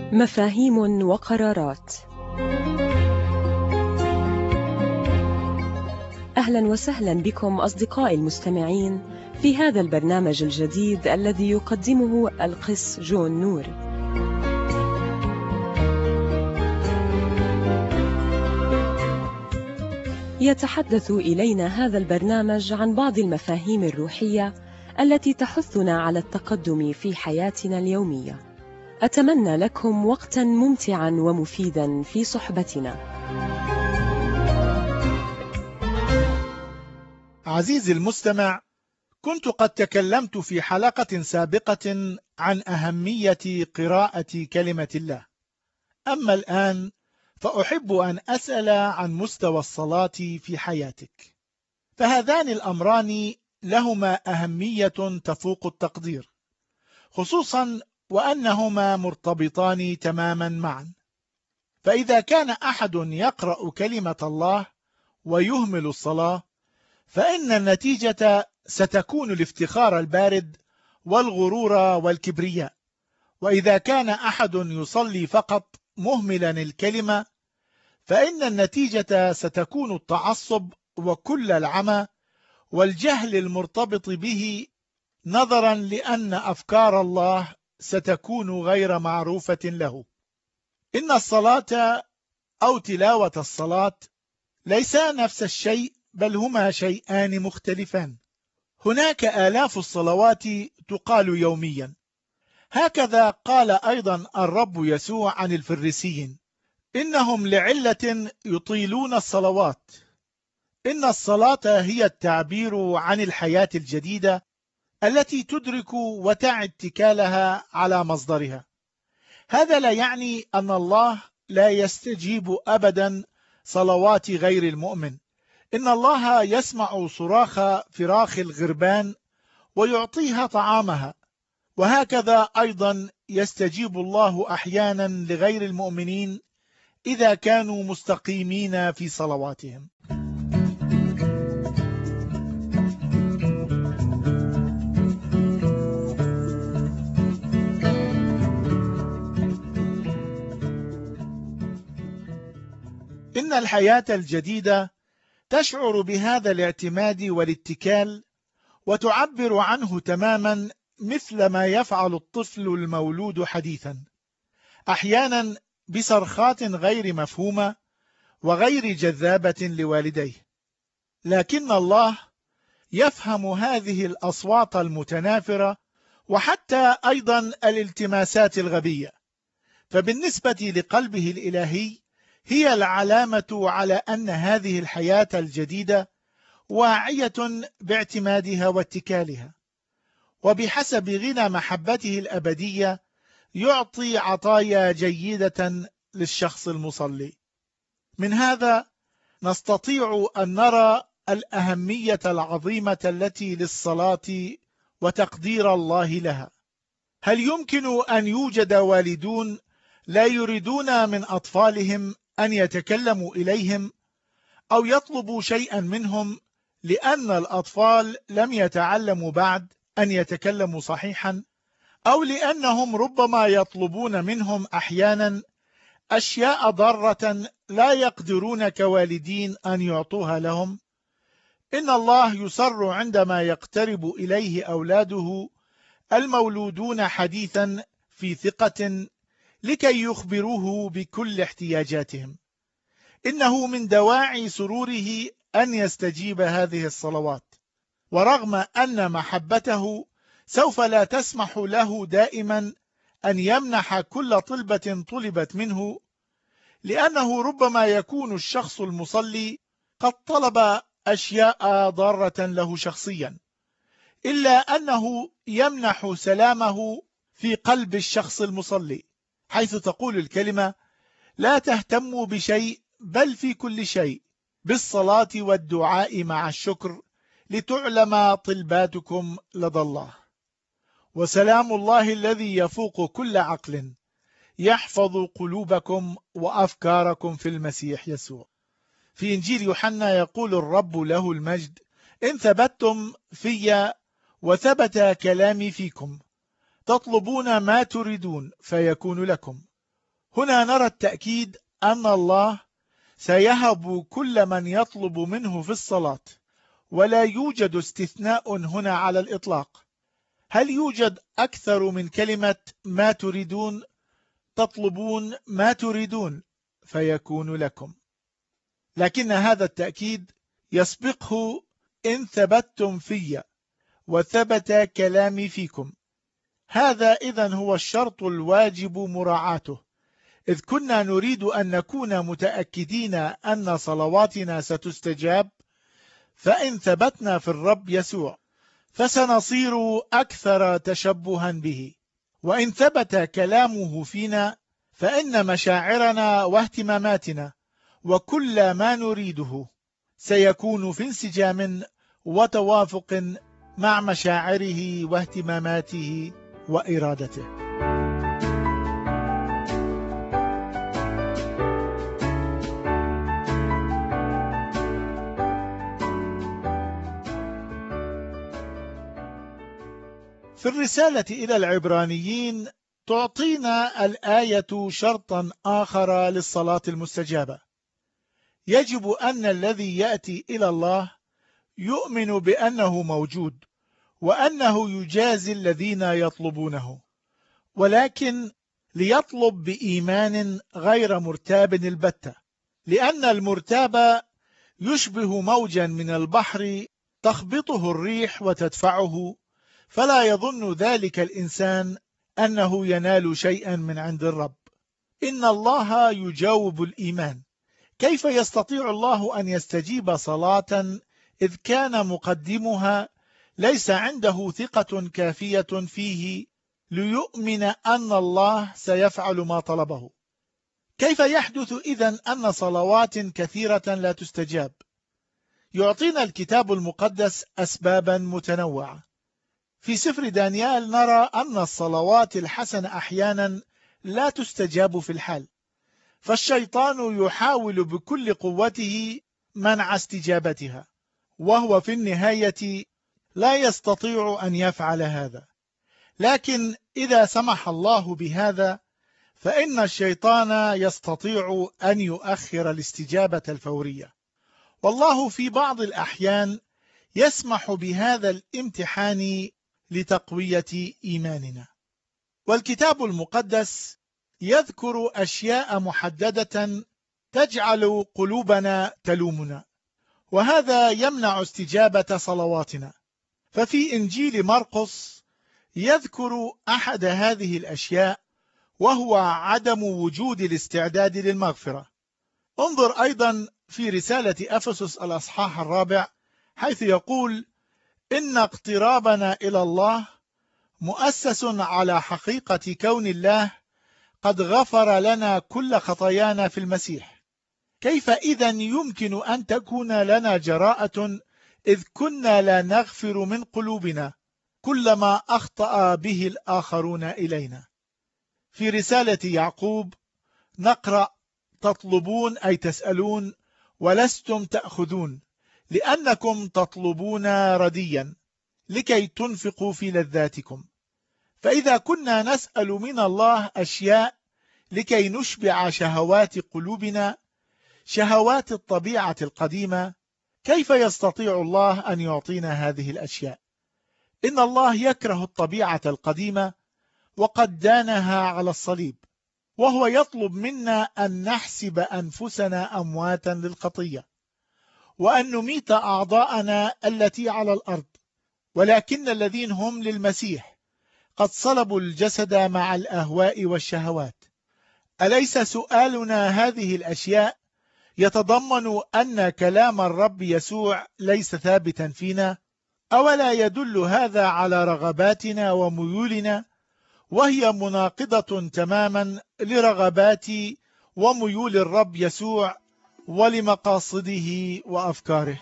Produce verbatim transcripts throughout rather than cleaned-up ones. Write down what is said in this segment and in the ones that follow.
مفاهيم وقرارات. أهلا وسهلا بكم أصدقائي المستمعين في هذا البرنامج الجديد الذي يقدمه القس جون نور. يتحدث إلينا هذا البرنامج عن بعض المفاهيم الروحية التي تحثنا على التقدم في حياتنا اليومية. أتمنى لكم وقتا ممتعا ومفيدا في صحبتنا. عزيزي المستمع، كنت قد تكلمت في حلقة سابقة عن أهمية قراءة كلمة الله. أما الآن فأحب أن أسأل عن مستوى الصلاة في حياتك، فهذان الأمران لهما أهمية تفوق التقدير، خصوصا وأنهما مرتبطان تماما معا. فإذا كان أحد يقرأ كلمة الله ويهمل الصلاة، فإن النتيجة ستكون الافتخار البارد والغرور والكبرياء. وإذا كان أحد يصلي فقط مهملا الكلمة، فإن النتيجة ستكون التعصب وكل العمى والجهل المرتبط به، نظرا لأن أفكار الله ستكون غير معروفة له. إن الصلاة أو تلاوة الصلاة ليسا نفس الشيء، بل هما شيئان مختلفان. هناك آلاف الصلوات تقال يوميا. هكذا قال أيضا الرب يسوع عن الفريسيين: إنهم لعلة يطيلون الصلوات. إن الصلاة هي التعبير عن الحياة الجديدة التي تدرك وتعي اتكالها على مصدرها. هذا لا يعني أن الله لا يستجيب أبدا صلوات غير المؤمن. إن الله يسمع صراخ فراخ الغربان ويعطيها طعامها، وهكذا أيضا يستجيب الله أحيانا لغير المؤمنين إذا كانوا مستقيمين في صلواتهم. إن الحياة الجديدة تشعر بهذا الاعتماد والاتكال، وتعبر عنه تماما مثل ما يفعل الطفل المولود حديثا، أحيانا بصرخات غير مفهومة وغير جذابة لوالديه. لكن الله يفهم هذه الأصوات المتنافرة وحتى أيضا الالتماسات الغبية، فبالنسبة لقلبه الإلهي هي العلامة على أن هذه الحياة الجديدة واعية باعتمادها واتكالها، وبحسب غنى محبته الأبدية يعطي عطايا جيدة للشخص المصلي. من هذا نستطيع أن نرى الأهمية العظيمة التي للصلاة وتقدير الله لها. هل يمكن أن يوجد والدون لا يريدون من أطفالهم أن يتكلموا إليهم أو يطلبوا شيئا منهم لأن الأطفال لم يتعلموا بعد أن يتكلموا صحيحا، أو لأنهم ربما يطلبون منهم أحيانا أشياء ضارة لا يقدرون كوالدين أن يعطوها لهم؟ إن الله يسر عندما يقترب إليه أولاده المولودون حديثا في ثقة لكي يخبروه بكل احتياجاتهم. إنه من دواعي سروره أن يستجيب هذه الصلوات، ورغم أن محبته سوف لا تسمح له دائما أن يمنح كل طلبة طلبت منه، لأنه ربما يكون الشخص المصلي قد طلب أشياء ضارة له شخصيا، إلا أنه يمنح سلامه في قلب الشخص المصلي، حيث تقول الكلمة: لا تهتموا بشيء بل في كل شيء بالصلاة والدعاء مع الشكر لتعلم طلباتكم لدى الله، وسلام الله الذي يفوق كل عقل يحفظ قلوبكم وأفكاركم في المسيح يسوع. في إنجيل يوحنا يقول الرب له المجد: إن ثبتتم في وثبت كلامي فيكم تطلبون ما تريدون فيكون لكم. هنا نرى التأكيد أن الله سيهب كل من يطلب منه في الصلاة، ولا يوجد استثناء هنا على الإطلاق. هل يوجد أكثر من كلمة ما تريدون؟ تطلبون ما تريدون فيكون لكم. لكن هذا التأكيد يسبقه إن ثبتتم في وثبت كلامي فيكم. هذا إذن هو الشرط الواجب مراعاته، إذ كنا نريد أن نكون متأكدين أن صلواتنا ستستجاب. فإن ثبتنا في الرب يسوع فسنصير أكثر تشبها به، وإن ثبت كلامه فينا فإن مشاعرنا واهتماماتنا وكل ما نريده سيكون في انسجام وتوافق مع مشاعره واهتماماته وإرادته. في الرسالة إلى العبرانيين تعطينا الآية شرطا آخر للصلاة المستجابة. يجب أن الذي يأتي إلى الله يؤمن بأنه موجود وأنه يجازي الذين يطلبونه، ولكن ليطلب بإيمان غير مرتاب البتة، لأن المرتاب يشبه موجا من البحر تخبطه الريح وتدفعه، فلا يظن ذلك الإنسان أنه ينال شيئا من عند الرب. إن الله يجاوب الإيمان. كيف يستطيع الله أن يستجيب صلاة إذ كان مقدمها ليس عنده ثقة كافية فيه ليؤمن أن الله سيفعل ما طلبه؟ كيف يحدث إذن أن صلوات كثيرة لا تستجاب؟ يعطينا الكتاب المقدس أسبابا متنوعة. في سفر دانيال نرى أن الصلوات الحسنة أحيانا لا تستجاب في الحال، فالشيطان يحاول بكل قوته منع استجابتها، وهو في النهاية لا يستطيع أن يفعل هذا. لكن إذا سمح الله بهذا فإن الشيطان يستطيع أن يؤخر الاستجابة الفورية، والله في بعض الأحيان يسمح بهذا الامتحان لتقوية إيماننا. والكتاب المقدس يذكر أشياء محددة تجعل قلوبنا تلومنا، وهذا يمنع استجابة صلواتنا. ففي إنجيل مرقس يذكر أحد هذه الأشياء، وهو عدم وجود الاستعداد للمغفرة. انظر أيضا في رسالة أفسس الأصحاح الرابع، حيث يقول: إن اقترابنا إلى الله مؤسس على حقيقة كون الله قد غفر لنا كل خطايانا في المسيح. كيف إذن يمكن أن تكون لنا جراءة إذ كنا لا نغفر من قلوبنا كل ما أخطأ به الآخرون إلينا؟ في رسالة يعقوب نقرأ: تطلبون أي تسألون ولستم تأخذون، لأنكم تطلبون رديا لكي تنفقوا في لذاتكم. فإذا كنا نسأل من الله أشياء لكي نشبع شهوات قلوبنا، شهوات الطبيعة القديمة، كيف يستطيع الله أن يعطينا هذه الأشياء؟ إن الله يكره الطبيعة القديمة وقد دانها على الصليب، وهو يطلب منا أن نحسب أنفسنا أمواتا للخطية وأن نميت أعضاءنا التي على الأرض. ولكن الذين هم للمسيح قد صلبوا الجسد مع الأهواء والشهوات. أليس سؤالنا هذه الأشياء يتضمن أن كلام الرب يسوع ليس ثابتا فينا؟ أولا يدل هذا على رغباتنا وميولنا، وهي مناقضة تماما لرغبات وميول الرب يسوع ولمقاصده وأفكاره.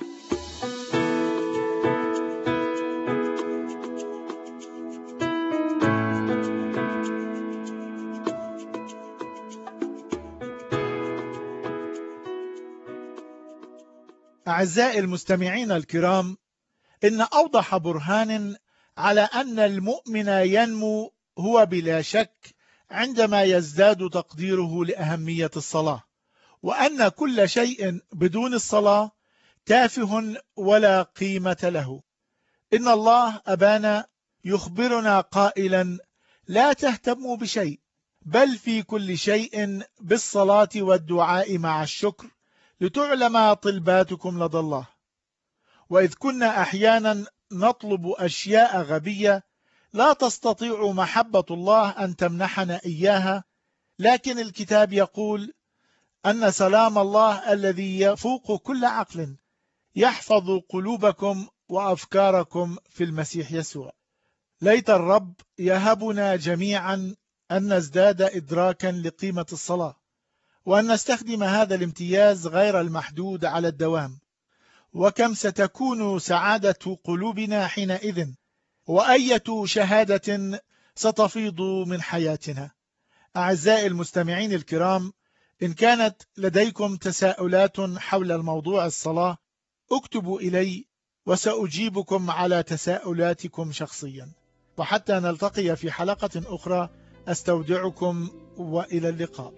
أعزائي المستمعين الكرام، إن أوضح برهان على أن المؤمن ينمو هو بلا شك عندما يزداد تقديره لأهمية الصلاة، وأن كل شيء بدون الصلاة تافه ولا قيمة له. إن الله أبانا يخبرنا قائلا: لا تهتموا بشيء، بل في كل شيء بالصلاة والدعاء مع الشكر لتعلم طلباتكم لدى الله. وإذ كنا أحيانا نطلب أشياء غبية لا تستطيع محبة الله أن تمنحنا إياها، لكن الكتاب يقول أن سلام الله الذي يفوق كل عقل يحفظ قلوبكم وأفكاركم في المسيح يسوع. ليت الرب يهبنا جميعا أن نزداد إدراكا لقيمة الصلاة، وأن نستخدم هذا الامتياز غير المحدود على الدوام. وكم ستكون سعادة قلوبنا حينئذ، وأية شهادة ستفيض من حياتنا. أعزائي المستمعين الكرام، إن كانت لديكم تساؤلات حول الموضوع الصلاة اكتبوا إلي وسأجيبكم على تساؤلاتكم شخصيا. وحتى نلتقي في حلقة أخرى أستودعكم وإلى اللقاء.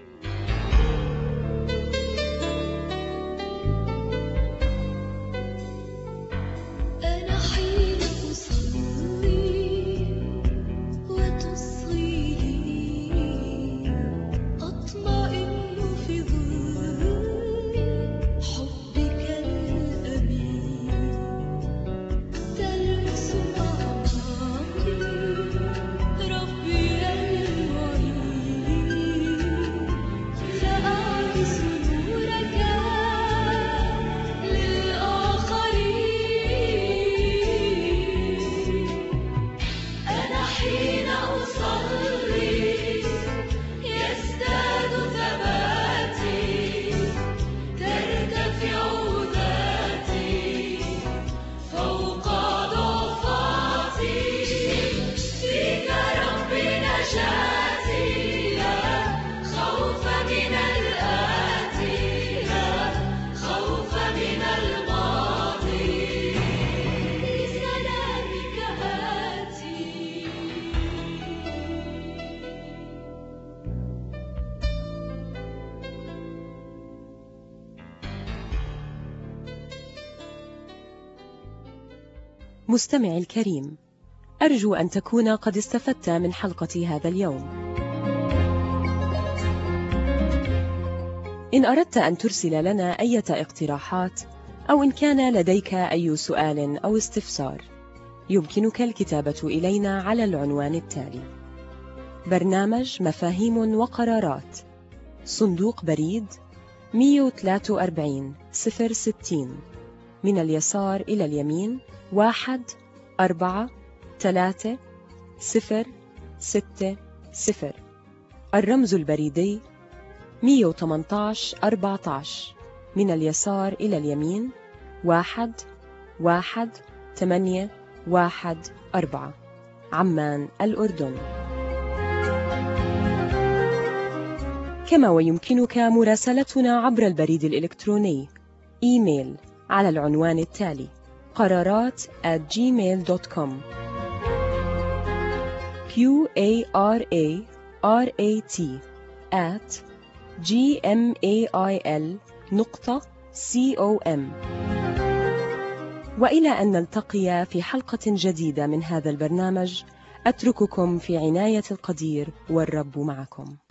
مستمعي الكريم، أرجو أن تكون قد استفدت من حلقة هذا اليوم. إن أردت أن ترسل لنا أي اقتراحات، أو إن كان لديك أي سؤال أو استفسار، يمكنك الكتابة إلينا على العنوان التالي: برنامج مفاهيم وقرارات، صندوق بريد مئة وثلاثة وأربعين صفر ستين، من اليسار إلى اليمين واحد أربعة ثلاثة صفر ستة صفر. الرمز البريدي مئة وثمانية عشر أربعة عشر، من اليسار إلى اليمين واحد واحد ثمانية واحد أربعة، عمان الأردن. كما ويمكنك مراسلتنا عبر البريد الإلكتروني إيميل على العنوان التالي: قرارات at gmail dot com q a r a r a t at g m a i l نقطة com. وإلى أن نلتقي في حلقة جديدة من هذا البرنامج، أترككم في عناية القدير، والرب معكم.